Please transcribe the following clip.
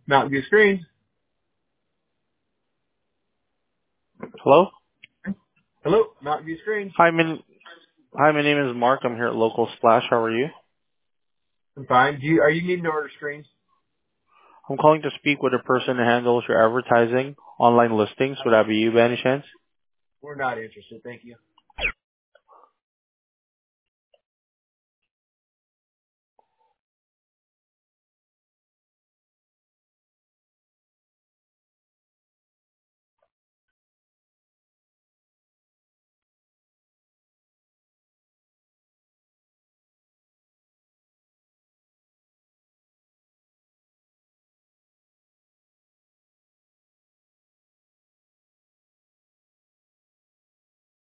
Mountain View Screens. Hello? Hello, Mountain View Screens. Hi, my name is Mark. I'm here at Local Splash. How are you? I'm fine. Are you needing to order screens? I'm calling to speak with the person who handles your advertising, online listings. Would that be you by any chance? We're not interested, thank you.